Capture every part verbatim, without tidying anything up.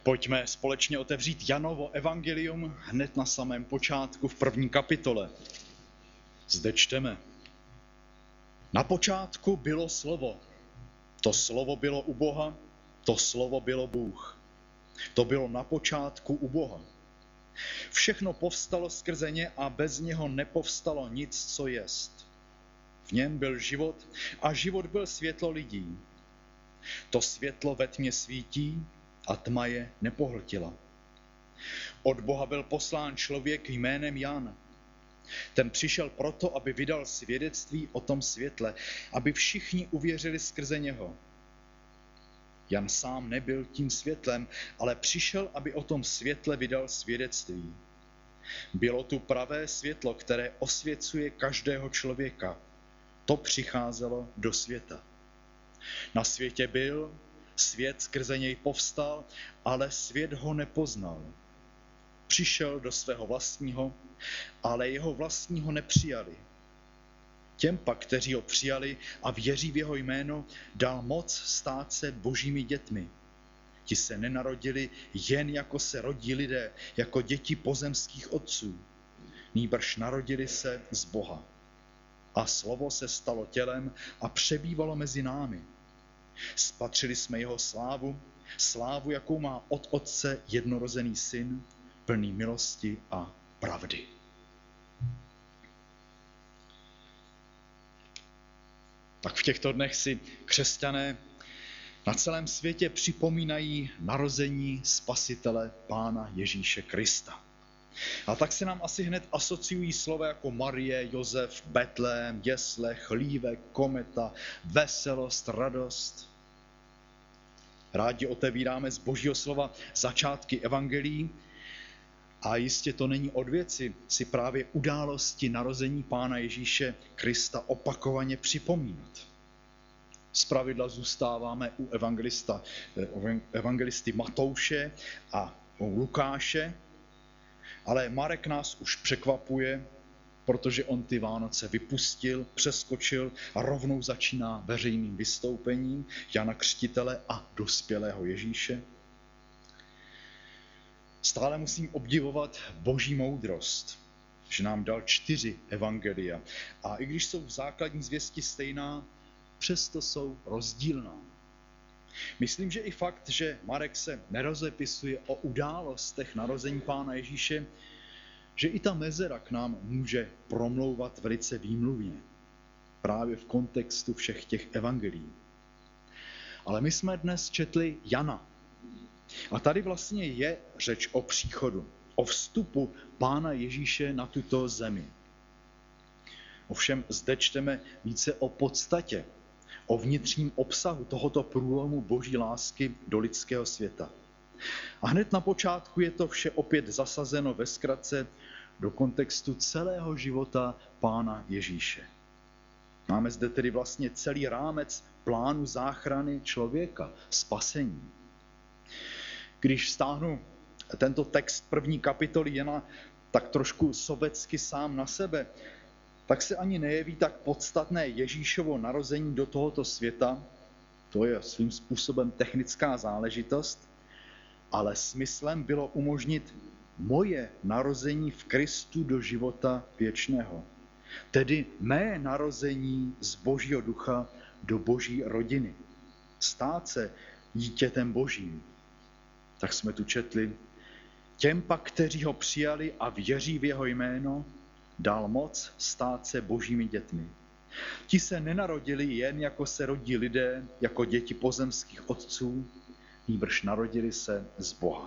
Pojďme společně otevřít Janovo evangelium hned na samém počátku v první kapitole. Zde čteme. Na počátku bylo slovo. To slovo bylo u Boha, to slovo bylo Bůh. To bylo na počátku u Boha. Všechno povstalo skrze ně a bez něho nepovstalo nic, co jest. V něm byl život a život byl světlo lidí. To světlo ve tmě svítí a tma je nepohltila. Od Boha byl poslán člověk jménem Jan. Ten přišel proto, aby vydal svědectví o tom světle, aby všichni uvěřili skrze něho. Jan sám nebyl tím světlem, ale přišel, aby o tom světle vydal svědectví. Bylo tu pravé světlo, které osvěcuje každého člověka. To přicházelo do světa. Na světě byl, svět skrze něj povstal, ale svět ho nepoznal. Přišel do svého vlastního, ale jeho vlastního nepřijali. Těm pak, kteří ho přijali a věří v jeho jméno, dal moc stát se božími dětmi. Ti se nenarodili jen jako se rodí lidé, jako děti pozemských otců. Nýbrž narodili se z Boha. A slovo se stalo tělem a přebývalo mezi námi. Spatřili jsme jeho slávu, slávu, jakou má od Otce jednorozený syn, plný milosti a pravdy. Tak v těchto dnech si křesťané na celém světě připomínají narození Spasitele Pána Ježíše Krista. A tak se nám asi hned asociují slova jako Marie, Josef, Betlém, jesle, chlívek, kometa, veselost, radost. Rádi otevíráme z Božího slova začátky evangelií a jistě to není od věci si právě události narození Pána Ježíše Krista opakovaně připomínat. Zpravidla zůstáváme u evangelista, evangelisty Matouše a u Lukáše, ale Marek nás už překvapuje, protože on ty Vánoce vypustil, přeskočil a rovnou začíná veřejným vystoupením Jana Křtitele a dospělého Ježíše. Stále musím obdivovat Boží moudrost, že nám dal čtyři evangelia. A i když jsou v základní zvěsti stejná, přesto jsou rozdílná. Myslím, že i fakt, že Marek se nerozepisuje o událostech narození Pána Ježíše, že i ta mezera k nám může promlouvat velice výmluvně. Právě v kontextu všech těch evangelií. Ale my jsme dnes četli Jana. A tady vlastně je řeč o příchodu, o vstupu Pána Ježíše na tuto zemi. Ovšem zde čteme více o podstatě, o vnitřním obsahu tohoto průlomu Boží lásky do lidského světa. A hned na počátku je to vše opět zasazeno ve zkratce do kontextu celého života Pána Ježíše. Máme zde tedy vlastně celý rámec plánu záchrany člověka, spasení. Když stáhnu tento text první kapitoly Jana tak trošku sobecky sám na sebe, tak se ani nejeví tak podstatné Ježíšovo narození do tohoto světa, to je svým způsobem technická záležitost, ale smyslem bylo umožnit moje narození v Kristu do života věčného. Tedy mé narození z Božího ducha do Boží rodiny. Stát se dítětem Božím. Tak jsme tu četli. Těm pak, kteří ho přijali a věří v jeho jméno, dal moc stát se Božími dětmi. Ti se nenarodili jen jako se rodí lidé, jako děti pozemských otců, nýbrž narodili se z Boha.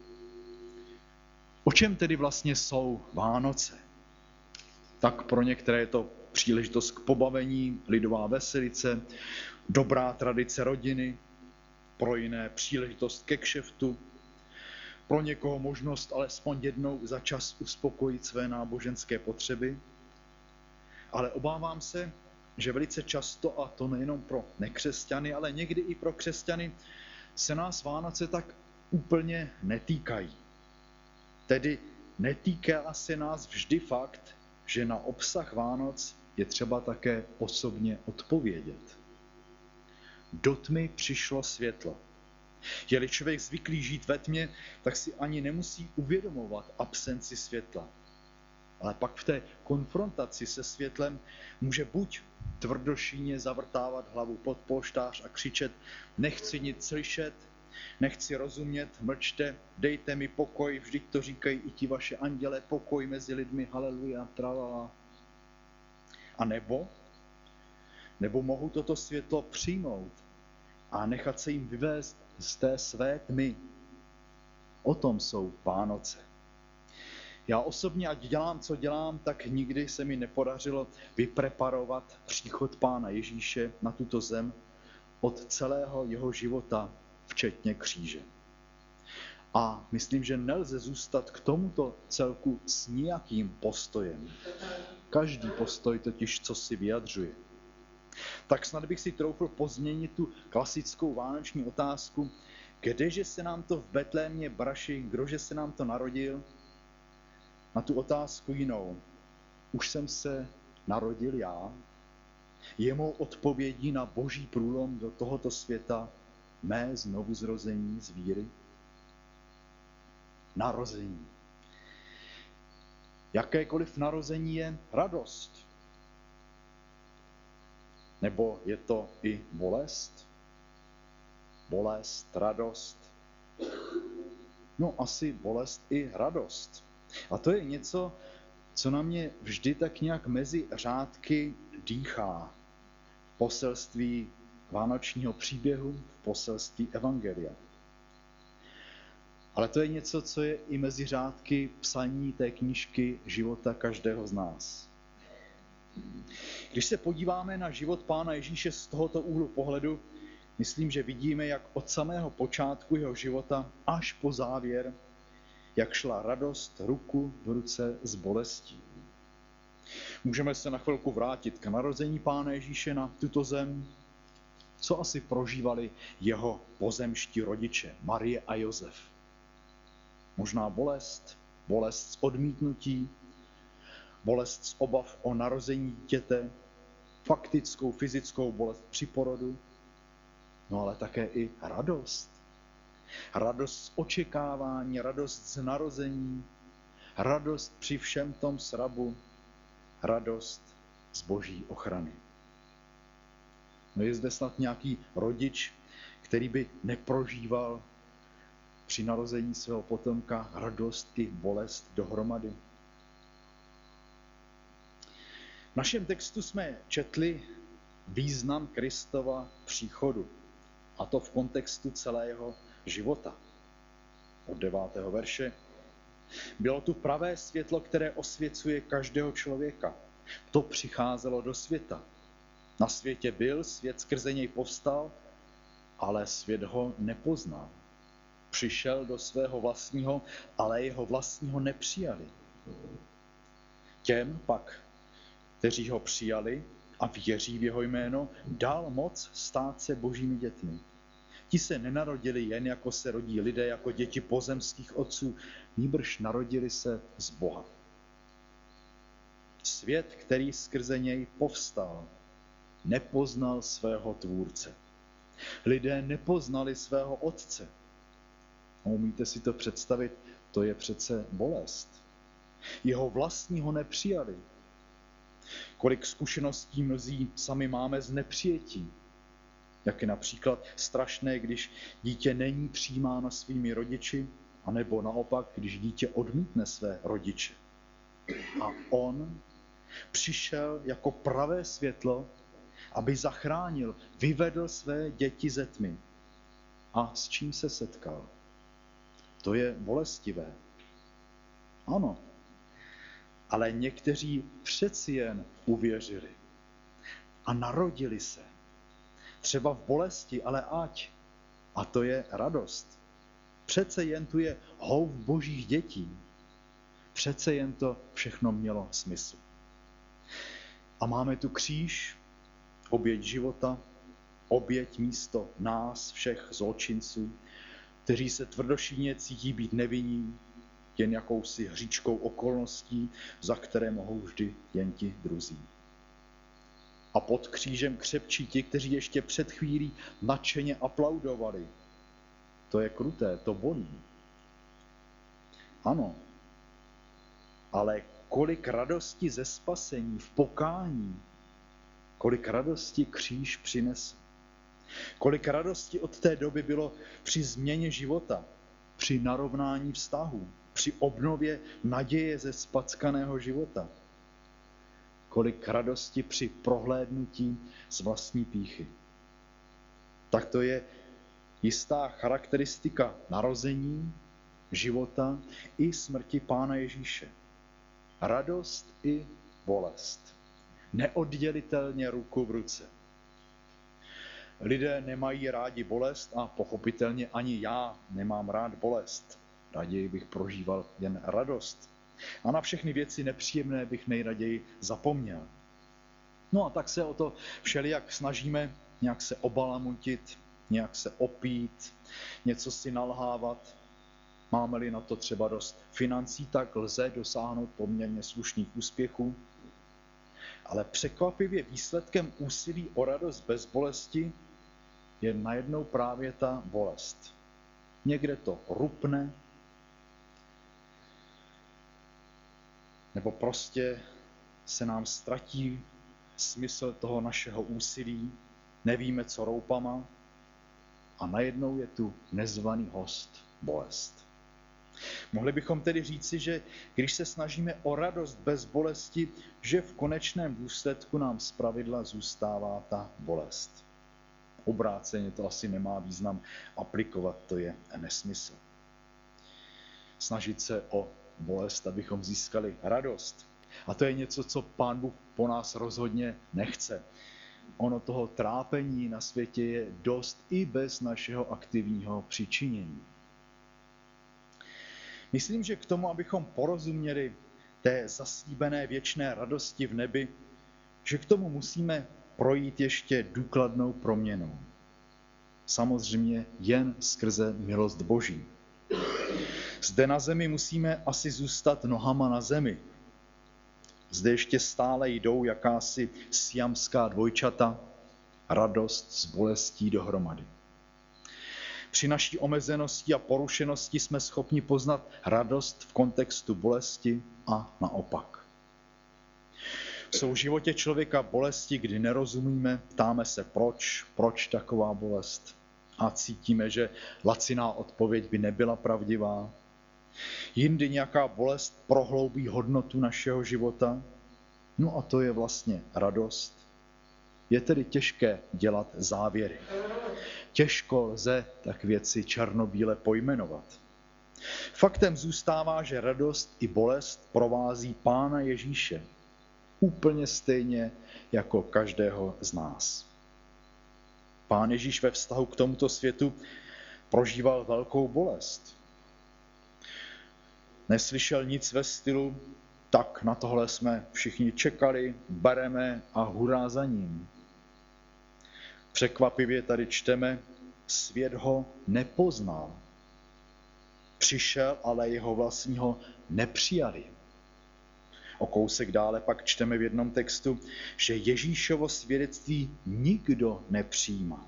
O čem tedy vlastně jsou Vánoce? Tak pro některé je to příležitost k pobavení, lidová veselice, dobrá tradice rodiny, pro jiné příležitost ke kšeftu, pro někoho možnost alespoň jednou za čas uspokojit své náboženské potřeby. Ale obávám se, že velice často, a to nejenom pro nekřesťany, ale někdy i pro křesťany, se nás Vánoce tak úplně netýkají. Tedy netýká se nás vždy fakt, že na obsah Vánoc je třeba také osobně odpovědět. Do tmy přišlo světlo. Je-li člověk zvyklý žít ve tmě, tak si ani nemusí uvědomovat absenci světla. Ale pak v té konfrontaci se světlem může buď tvrdošíně zavrtávat hlavu pod polštář a křičet: nechci nic slyšet, nechci rozumět, mlčte, dejte mi pokoj, vždyť to říkají i ti vaše anděle, pokoj mezi lidmi, haleluja, tralala. A nebo, nebo mohu toto světlo přijmout a nechat se jim vyvést z té své tmy. O tom jsou Vánoce. Já osobně, ať dělám, co dělám, tak nikdy se mi nepodařilo vypreparovat příchod Pána Ježíše na tuto zem od celého jeho života, včetně kříže. A myslím, že nelze zůstat k tomuto celku s nijakým postojem. Každý postoj totiž co si vyjadřuje. Tak snad bych si troufl pozměnit tu klasickou vánoční otázku, kdeže se nám to v Betlémě braši, kdože se nám to narodil, na tu otázku jinou. Už jsem se narodil já? Je mou odpovědí na boží průlom do tohoto světa mé znovuzrození z víry? Narození. Jakékoliv narození je radost. Nebo je to i bolest? Bolest, radost. No asi bolest i radost. A to je něco, co na mě vždy tak nějak mezi řádky dýchá. V poselství vánočního příběhu, v poselství evangelia. Ale to je něco, co je i mezi řádky psaní té knížky života každého z nás. Když se podíváme na život Pána Ježíše z tohoto úhlu pohledu, myslím, že vidíme, jak od samého počátku jeho života až po závěr, jak šla radost ruku v ruce s bolestí. Můžeme se na chvilku vrátit k narození Pána Ježíše na tuto zem. Co asi prožívali jeho pozemští rodiče, Marie a Josef? Možná bolest, bolest z odmítnutí, bolest z obav o narození dítěte, faktickou fyzickou bolest při porodu, no ale také i radost. Radost z očekávání, radost z narození, radost při všem tom srabu, radost z boží ochrany. No je zde snad nějaký rodič, který by neprožíval při narození svého potomka radost i bolest dohromady. V našem textu jsme četli význam Kristova příchodu, a to v kontextu celého života. Od devátého verše. Bylo tu pravé světlo, které osvěcuje každého člověka. To přicházelo do světa. Na světě byl, svět skrze něj povstal, ale svět ho nepoznal. Přišel do svého vlastního, ale jeho vlastního nepřijali. Těm pak, kteří ho přijali a věří v jeho jméno, dal moc stát se božími dětmi. Ti se nenarodili jen jako se rodí lidé, jako děti pozemských otců, nýbrž narodili se z Boha. Svět, který skrze něj povstal, nepoznal svého tvůrce. Lidé nepoznali svého otce. A umíte si to představit? To je přece bolest. Jeho vlastního nepřijali. Kolik zkušeností mnozí sami máme z nepřijetí. Jak je například strašné, když dítě není přijímáno svými rodiči, anebo naopak, když dítě odmítne své rodiče. A on přišel jako pravé světlo, aby zachránil, vyvedl své děti ze tmy. A s čím se setkal? To je bolestivé. Ano, ale někteří přeci jen uvěřili a narodili se. Třeba v bolesti, ale ať. A to je radost. Přece jen tu je houv božích dětí. Přece jen to všechno mělo smysl. A máme tu kříž, oběť života, oběť místo nás, všech zločinců, kteří se tvrdošíně cítí být nevinní, jen jakousi hříčkou okolností, za které mohou vždy jen ti druzí. A pod křížem křepčí ti, kteří ještě před chvílí nadšeně aplaudovali. to je kruté, to bolí. Ano, ale kolik radosti ze spasení, v pokání, kolik radosti kříž přinese. Kolik radosti od té doby bylo při změně života, při narovnání vztahů, při obnově naděje ze spackaného života. Kolik radosti při prohlédnutí z vlastní pýchy. Tak to je jistá charakteristika narození, života i smrti Pána Ježíše. Radost i bolest. Neoddělitelně ruku v ruce. Lidé nemají rádi bolest a pochopitelně ani já nemám rád bolest. Raději bych prožíval jen radost. A na všechny věci nepříjemné bych nejraději zapomněl. No a tak se o to všelijak snažíme nějak se obalamutit, nějak se opít, něco si nalhávat. Máme-li na to třeba dost financí, tak lze dosáhnout poměrně slušných úspěchů. Ale překvapivě výsledkem úsilí o radost bez bolesti je najednou právě ta bolest. Někde to rupne, nebo prostě se nám ztratí smysl toho našeho úsilí, nevíme, co roupama, a najednou je tu nezvaný host, bolest. Mohli bychom tedy říci, že když se snažíme o radost bez bolesti, že v konečném důsledku nám zpravidla zůstává ta bolest. Obráceně to asi nemá význam aplikovat, to je nesmysl. Snažit se o bolest, abychom získali radost. A to je něco, co Pán Bůh po nás rozhodně nechce. Ono toho trápení na světě je dost i bez našeho aktivního přičinění. Myslím, že k tomu, abychom porozuměli té zaslíbené věčné radosti v nebi, že k tomu musíme projít ještě důkladnou proměnou. Samozřejmě jen skrze milost Boží. Zde na zemi musíme asi zůstat nohama na zemi. Zde ještě stále jdou jakási siamská dvojčata, radost s bolestí dohromady. Při naší omezenosti a porušenosti jsme schopni poznat radost v kontextu bolesti a naopak. Jsou v životě člověka bolesti, kdy nerozumíme, ptáme se proč, proč taková bolest a cítíme, že laciná odpověď by nebyla pravdivá. Jindy nějaká bolest prohloubí hodnotu našeho života, no a to je vlastně radost. Je tedy těžké dělat závěry. Těžko lze tak věci černobíle pojmenovat. Faktem zůstává, že radost i bolest provází Pána Ježíše. Úplně stejně jako každého z nás. Pán Ježíš ve vztahu k tomuto světu prožíval velkou bolest. Neslyšel nic ve stylu, tak na tohle jsme všichni čekali, bereme a hurá za ním. Překvapivě tady čteme, svět ho nepoznal. Přišel, ale jeho vlastního nepřijali. O kousek dále pak čteme v jednom textu, že Ježíšovo svědectví nikdo nepřijímá.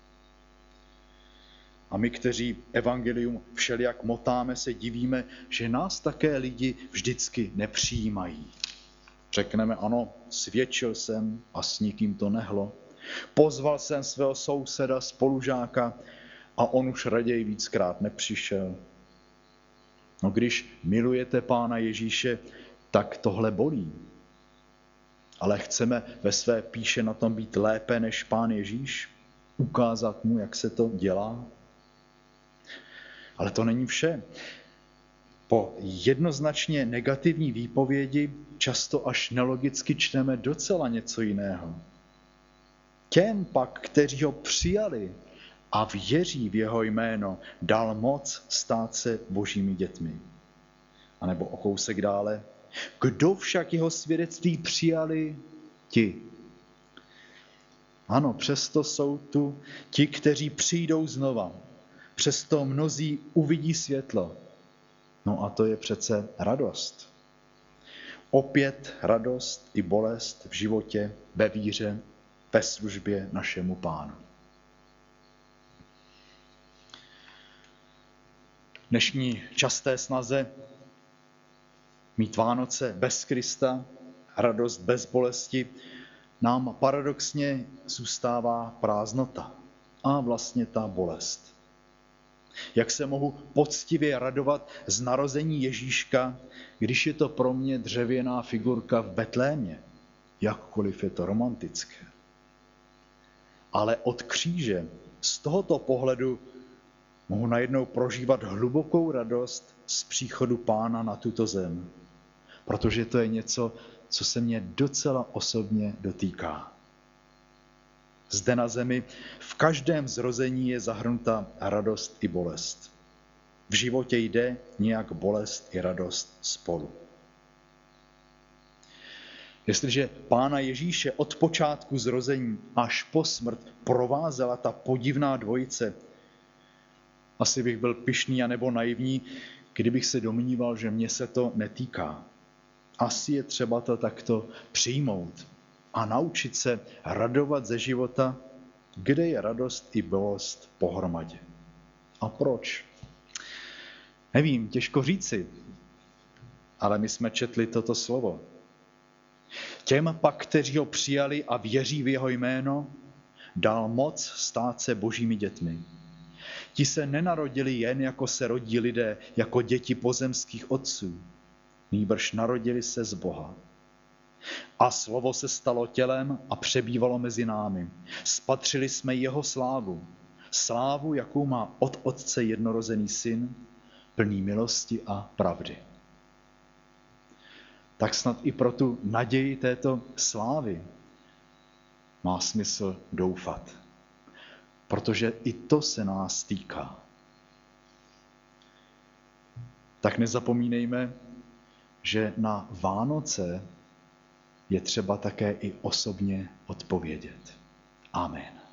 A my, kteří evangelium všelijak motáme, se divíme, že nás také lidi vždycky nepřijímají. Řekneme, ano, svědčil jsem a s nikým to nehlo. Pozval jsem svého souseda, spolužáka a on už raději víckrát nepřišel. No když milujete Pána Ježíše, tak tohle bolí. Ale chceme ve své píše na tom být lépe než Pán Ježíš? Ukázat mu, jak se to dělá? Ale to není vše. Po jednoznačně negativní výpovědi často až nelogicky čteme docela něco jiného. Těm pak, kteří ho přijali a věří v jeho jméno, dal moc stát se božími dětmi. A nebo o kousek dále. Kdo však jeho svědectví přijali? Ti. Ano, přesto jsou tu ti, kteří přijdou znova. Přesto mnozí uvidí světlo. No a to je přece radost. Opět radost i bolest v životě, ve víře, ve službě našemu Pánu. dnešní časté snaze mít Vánoce bez Krista, radost bez bolesti, nám paradoxně zůstává prázdnota a vlastně ta bolest. Jak se mohu poctivě radovat z narození Ježíška, když je to pro mě dřevěná figurka v Betlémě, jakkoliv je to romantické. Ale od kříže z tohoto pohledu mohu najednou prožívat hlubokou radost z příchodu Pána na tuto zem, protože to je něco, co se mě docela osobně dotýká. Zde na zemi v každém zrození je zahrnuta radost i bolest. V životě jde nějak bolest i radost spolu. Jestliže Pána Ježíše od počátku zrození až po smrt provázela ta podivná dvojice, asi bych byl pyšný a nebo naivní, kdybych se domníval, že mě se to netýká. Asi je třeba to takto přijmout a naučit se radovat ze života, kde je radost i bolest pohromadě. A proč? Nevím, těžko říci, ale my jsme četli toto slovo. Těm pak, kteří ho přijali a věří v jeho jméno, dal moc stát se božími dětmi. Ti se nenarodili jen, jako se rodí lidé, jako děti pozemských otců. Nýbrž narodili se z Boha. A slovo se stalo tělem a přebývalo mezi námi. Spatřili jsme jeho slávu. Slávu, jakou má od Otce jednorozený syn, plný milosti a pravdy. Tak snad i pro tu naději této slávy má smysl doufat. Protože i to se nás týká. Tak nezapomínejme, že na Vánoce je třeba také i osobně odpovědět. Amen.